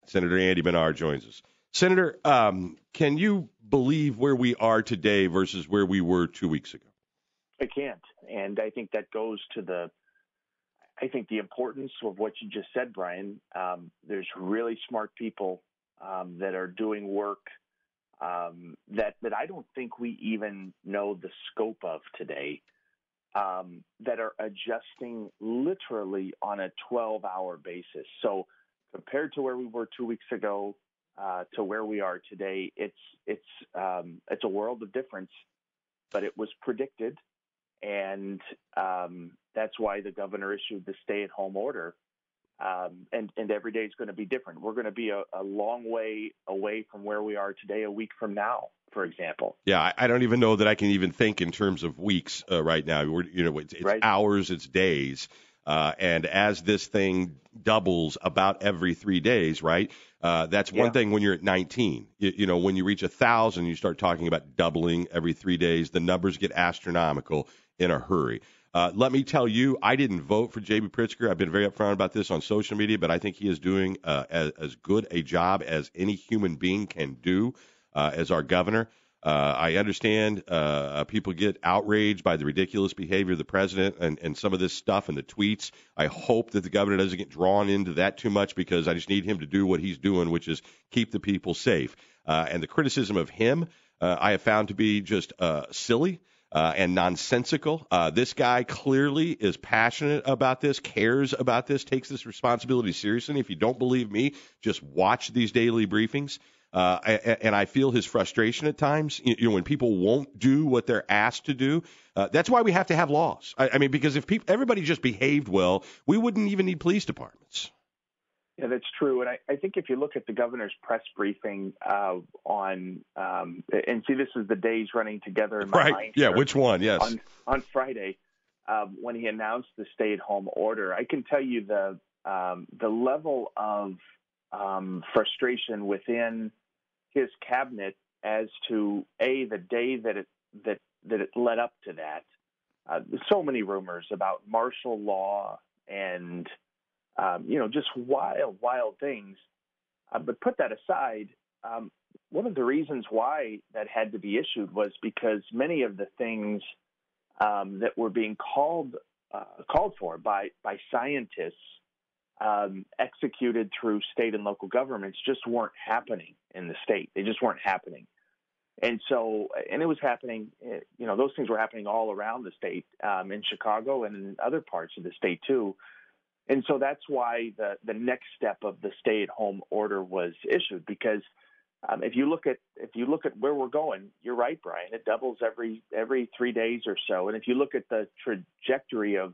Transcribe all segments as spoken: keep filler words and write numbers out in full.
Senator Andy Menard joins us. Senator, um, can you believe where we are today versus where we were two weeks ago? I can't. And I think that goes to the, I think the importance of what you just said, Brian. Um, there's really smart people um, that are doing work um, that, that I don't think we even know the scope of today, um, that are adjusting literally on a twelve-hour basis. So compared to where we were two weeks ago uh, to where we are today, it's it's um, it's a world of difference. But it was predicted, and um, that's why the governor issued the stay-at-home order. Um, and, and every day is going to be different. We're going to be a, a long way away from where we are today a week from now, for example. Yeah, I, I don't even know that I can even think in terms of weeks uh, right now. We're, you know, it's, it's right. hours, it's days. Uh, and as this thing doubles about every three days, right, uh, that's one yeah. thing when you're at nineteen. You, you know, when you reach one thousand, you start talking about doubling every three days. The numbers get astronomical in a hurry. Uh, let me tell you, I didn't vote for J B. Pritzker. I've been very upfront about this on social media, but I think he is doing uh, as, as good a job as any human being can do uh, as our governor. Uh, I understand uh, people get outraged by the ridiculous behavior of the president and, and some of this stuff and the tweets. I hope that the governor doesn't get drawn into that too much, because I just need him to do what he's doing, which is keep the people safe. Uh, and the criticism of him, uh, I have found to be just uh, silly. Uh, and nonsensical. Uh, this guy clearly is passionate about this, cares about this, takes this responsibility seriously. If you don't believe me, just watch these daily briefings. Uh, and I feel his frustration at times, you know, when people won't do what they're asked to do. Uh, that's why we have to have laws. I, I mean, because if people, everybody just behaved well, we wouldn't even need police departments. Yeah, that's true. And I, I think if you look at the governor's press briefing uh, on, um, and see, this is the days running together in my right. mind. Yeah, which one? Yes. On, on Friday, um, when he announced the stay-at-home order, I can tell you the um, the level of um, frustration within his cabinet as to a the day that it that that it led up to that. Uh, so many rumors about martial law and Um, you know, just wild, wild things. Uh, but put that aside, um, one of the reasons why that had to be issued was because many of the things um, that were being called uh, called for by by scientists um, executed through state and local governments just weren't happening in the state. They just weren't happening. And so, and it was happening, you know, those things were happening all around the state, um, in Chicago and in other parts of the state too. And so that's why the, the next step of the stay-at-home order was issued, because um, if you look at if you look at where we're going, you're right, Brian. It doubles every every three days or so. And if you look at the trajectory of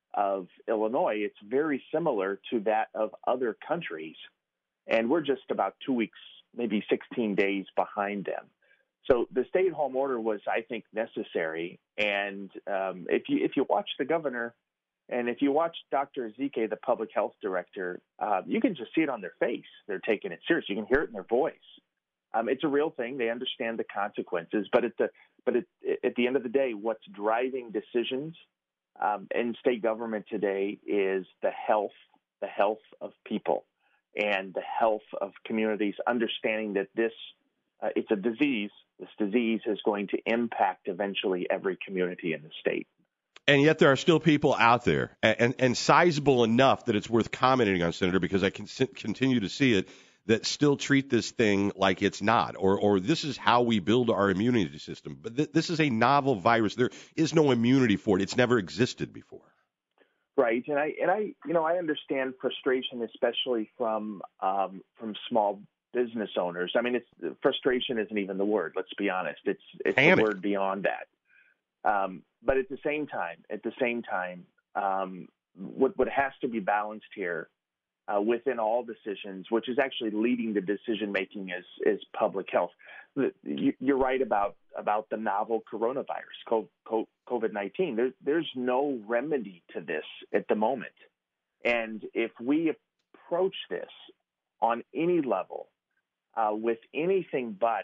of Illinois, it's very similar to that of other countries, and we're just about two weeks, maybe sixteen days behind them. So the stay-at-home order was, I think, necessary. And um, if you if you watch the governor. And if you watch Doctor Ezike, the public health director, uh, you can just see it on their face. They're taking it serious. You can hear it in their voice. Um, it's a real thing. They understand the consequences. But at the but at, at the end of the day, what's driving decisions um, in state government today is the health, the health of people, and the health of communities. Understanding that this uh, it's a disease. This disease is going to impact eventually every community in the state. And yet there are still people out there, and, and, and sizable enough that it's worth commenting on, Senator, because I can continue to see it, that still treat this thing like it's not, or or this is how we build our immunity system. But th- this is a novel virus. There is no immunity for it. It's never existed before. Right, and I and I you know I understand frustration, especially from um, from small business owners. I mean, it's frustration isn't even the word. Let's be honest. It's it's Panic. the word beyond that. Um, but at the same time, at the same time, um, what, what has to be balanced here uh, within all decisions, which is actually leading the decision making, is is public health. You, you're right about about the novel coronavirus, COVID nineteen. There, there's no remedy to this at the moment, and if we approach this on any level uh, with anything but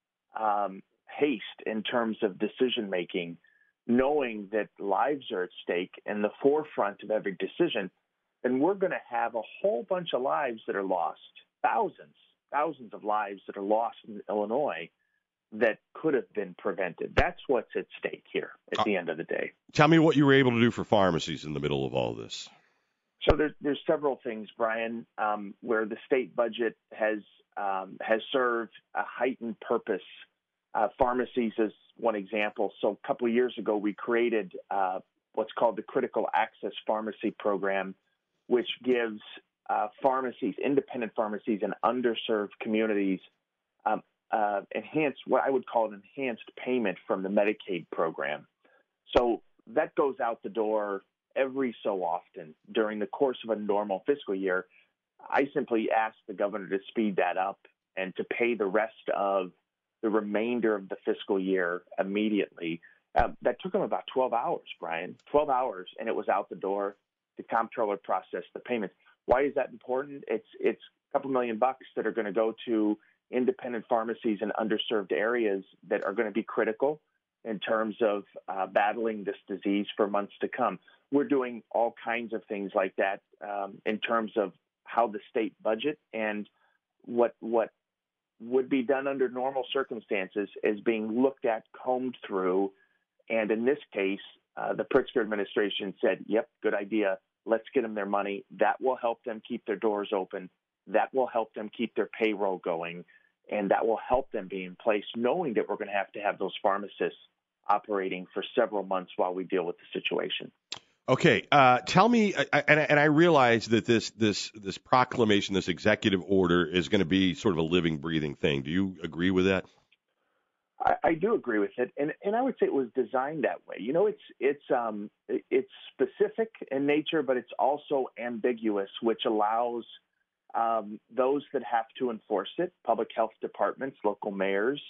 um, haste in terms of decision making, knowing that lives are at stake and the forefront of every decision, then we're going to have a whole bunch of lives that are lost thousands, thousands of lives that are lost in Illinois that could have been prevented. That's what's at stake here at the end of the day. Tell me what you were able to do for pharmacies in the middle of all this. So there's there's several things, Brian, um, where the state budget has um, has served a heightened purpose. Uh, pharmacies is one example. So a couple of years ago, we created uh, what's called the Critical Access Pharmacy Program, which gives uh, pharmacies, independent pharmacies in underserved communities, um, uh, enhanced, what I would call an enhanced payment from the Medicaid program. So that goes out the door every so often during the course of a normal fiscal year. I simply asked the governor to speed that up and to pay the rest of the remainder of the fiscal year immediately. Uh, that took him about twelve hours, Brian, twelve hours, and it was out the door. The comptroller processed the payments. Why is that important? It's it's a couple million bucks that are going to go to independent pharmacies in underserved areas that are going to be critical in terms of uh, battling this disease for months to come. We're doing all kinds of things like that um, in terms of how the state budget and what what would be done under normal circumstances is being looked at, combed through. And in this case, uh, the Pritzker administration said, yep, good idea. Let's get them their money. That will help them keep their doors open. That will help them keep their payroll going. And that will help them be in place, knowing that we're going to have to have those pharmacists operating for several months while we deal with the situation. Okay, uh, tell me, and, and I realize that this this this proclamation, this executive order, is going to be sort of a living, breathing thing. Do you agree with that? I, I do agree with it, and and I would say it was designed that way. You know, it's it's um it's specific in nature, but it's also ambiguous, which allows um, those that have to enforce it, public health departments, local mayors,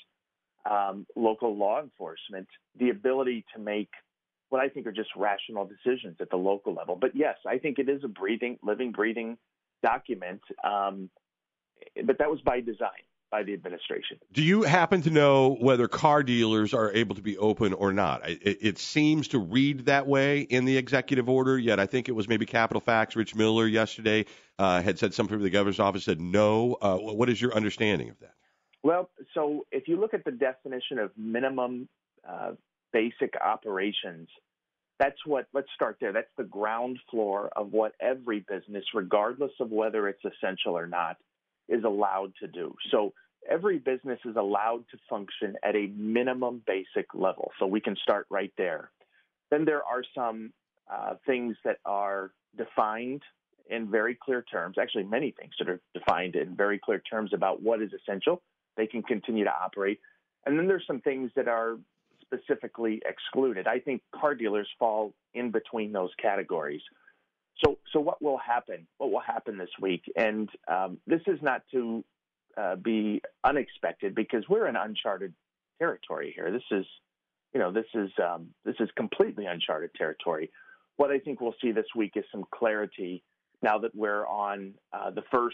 um, local law enforcement, the ability to make what I think are just rational decisions at the local level. But yes, I think it is a breathing, living, breathing document. Um, but that was by design by the administration. Do you happen to know whether car dealers are able to be open or not? It, it seems to read that way in the executive order, yet I think it was maybe Capital Facts, Rich Miller yesterday uh, had said something from the governor's office said no. Uh, what is your understanding of that? Well, so if you look at the definition of minimum uh, basic operations, that's what, let's start there. That's the ground floor of what every business, regardless of whether it's essential or not, is allowed to do. So every business is allowed to function at a minimum basic level. So we can start right there. Then there are some uh, things that are defined in very clear terms, actually many things that are defined in very clear terms about what is essential. They can continue to operate. And then there's some things that are specifically excluded. I think car dealers fall in between those categories. So, so what will happen? What will happen this week? And um, this is not to uh, be unexpected because we're in uncharted territory here. This is, you know, this is um, this is completely uncharted territory. What I think we'll see this week is some clarity now that we're on uh, the first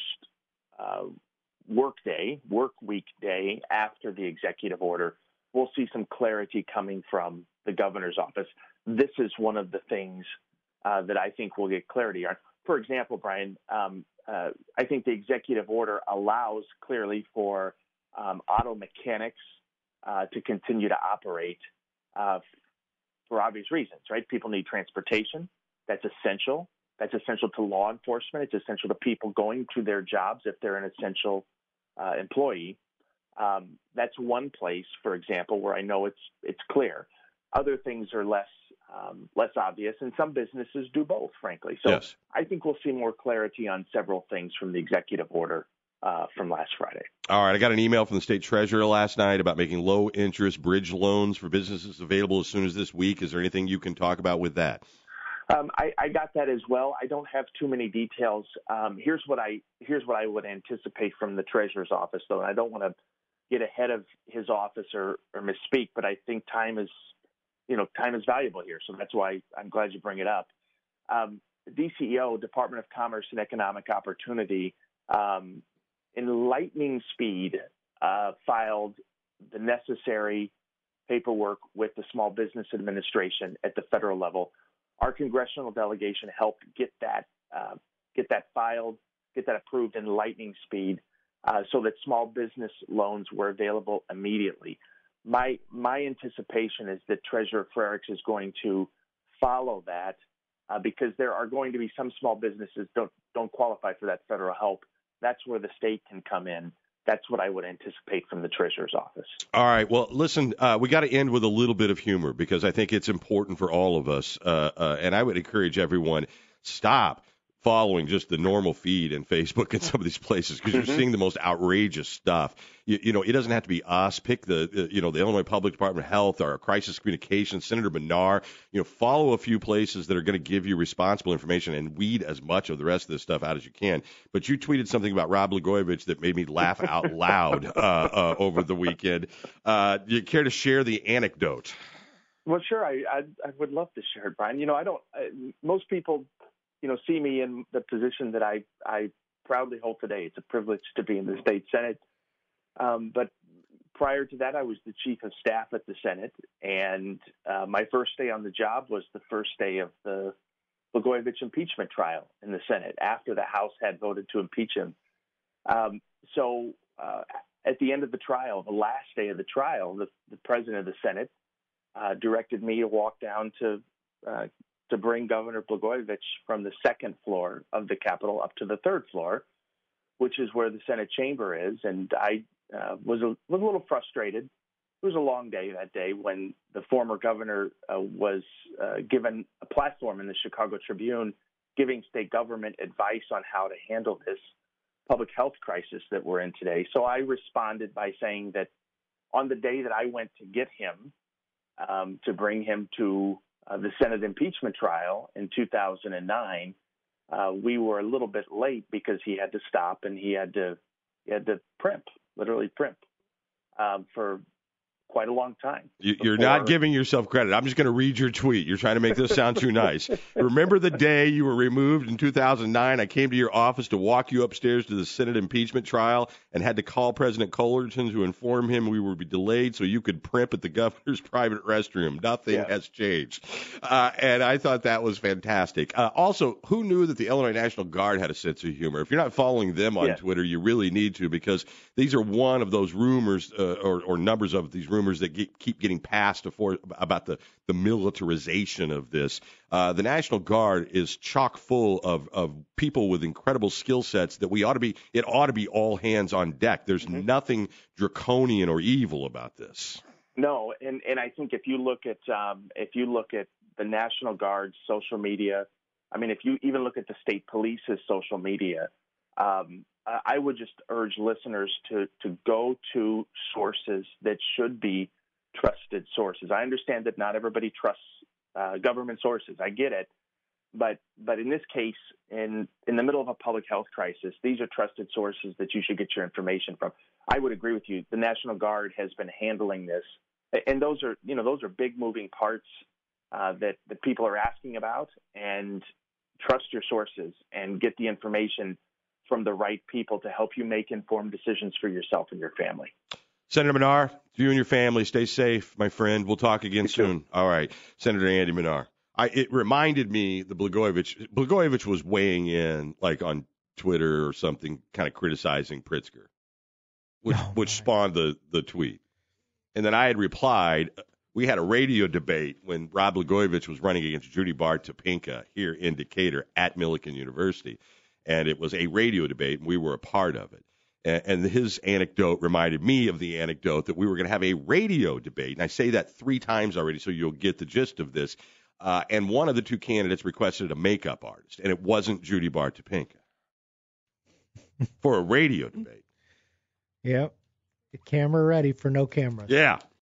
uh, work day, work week day after the executive order. We'll see some clarity coming from the governor's office. This is one of the things uh, that I think we'll get clarity on. For example, Brian, um, uh, I think the executive order allows clearly for um, auto mechanics uh, to continue to operate uh, for obvious reasons, right? People need transportation. That's essential. That's essential to law enforcement. It's essential to people going to their jobs if they're an essential uh, employee. Um, that's one place, for example, where I know it's it's clear. Other things are less um, less obvious, and some businesses do both, frankly. So yes. I think we'll see more clarity on several things from the executive order uh, from last Friday. All right. I got an email from the state treasurer last night about making low-interest bridge loans for businesses available as soon as this week. Is there anything you can talk about with that? Um, I, I got that as well. I don't have too many details. Um, here's what I here's what I would anticipate from the treasurer's office, though, and I don't want to get ahead of his office or, or misspeak, but I think time is, you know, time is valuable here. So that's why I'm glad you bring it up. Um, D C E O, Department of Commerce and Economic Opportunity, um, in lightning speed, uh, filed the necessary paperwork with the Small Business Administration at the federal level. Our congressional delegation helped get that uh, get that filed. get that approved in lightning speed, uh, so that small business loans were available immediately. My my anticipation is that Treasurer Frerichs is going to follow that uh, because there are going to be some small businesses don't don't qualify for that federal help. That's where the state can come in. That's what I would anticipate from the Treasurer's office. All right. Well, listen, uh, we got to end with a little bit of humor because I think it's important for all of us. Uh, uh, and I would encourage everyone, stop following just the normal feed in Facebook and some of these places because Mm-hmm. you're seeing the most outrageous stuff. You, you know, it doesn't have to be us. Pick the, uh, you know, the Illinois Public Department of Health or Crisis Communications, Senator Menard. You know, follow a few places that are going to give you responsible information and weed as much of the rest of this stuff out as you can. But you tweeted something about Rod Blagojevich that made me laugh out loud uh, uh, over the weekend. Uh, do you care to share the anecdote? Well, sure. I, I I would love to share it, Brian. You know, I don't. I, most people, you know, see me in the position that I I proudly hold today. It's a privilege to be in the state Senate. Um, but prior to that, I was the chief of staff at the Senate, and uh, my first day on the job was the first day of the Blagojevich impeachment trial in the Senate after the House had voted to impeach him. Um, so uh, at the end of the trial, the last day of the trial, the, the president of the Senate uh, directed me to walk down to uh, to bring Governor Blagojevich from the second floor of the Capitol up to the third floor, which is where the Senate chamber is. And I uh, was, a, was a little frustrated. It was a long day that day when the former governor uh, was uh, given a platform in the Chicago Tribune giving state government advice on how to handle this public health crisis that we're in today. So I responded by saying that on the day that I went to get him, um, to bring him to uh, the Senate impeachment trial in two thousand nine, uh, we were a little bit late because he had to stop and he had to he had to primp, literally primp, um, for quite a long time. You, you're not giving yourself credit. I'm just going to read your tweet. You're trying to make this sound too nice. Remember the day you were removed in two thousand nine? I came to your office to walk you upstairs to the Senate impeachment trial and had to call President Cullerton to inform him we would be delayed so you could primp at the governor's private restroom. Nothing Yeah. has changed. Uh, and I thought that was fantastic. Uh, also, who knew that the Illinois National Guard had a sense of humor? If you're not following them on Yeah. Twitter, you really need to, because these are one of those rumors uh, or, or numbers of these rumors that get, keep getting passed before, about the, the militarization of this. Uh, the National Guard is chock full of, of people with incredible skill sets that we ought to be, it ought to be all hands on deck. There's Mm-hmm. nothing draconian or evil about this. No, and, and I think if you look at um, if you look at the National Guard's social media, I mean, if you even look at the state police's social media, um, I would just urge listeners to to go to sources that should be trusted sources. I understand that not everybody trusts uh, government sources. I get it. But but in this case, in, in the middle of a public health crisis, these are trusted sources that you should get your information from. I would agree with you. The National Guard has been handling this. And those are, you know, those are big moving parts uh, that, that people are asking about. And trust your sources and get the information from the right people to help you make informed decisions for yourself and your family. Senator Menard, you and your family, stay safe, my friend. We'll talk again You soon. too. All right. Senator Andy Menard. I, it reminded me, the Blagojevich, Blagojevich was weighing in, like on Twitter or something, kind of criticizing Pritzker, which, Oh, which my. spawned the, the tweet. And then I had replied, we had a radio debate when Rod Blagojevich was running against Judy Bar Topinka here in Decatur at Millikan University. And it was a radio debate, and we were a part of it. And, and his anecdote reminded me of the anecdote that we were going to have a radio debate. And I say that three times already, so you'll get the gist of this. Uh, and one of the two candidates requested a makeup artist, and it wasn't Judy Bar Topinka for a radio debate. Yep. The camera ready for no camera. Yeah.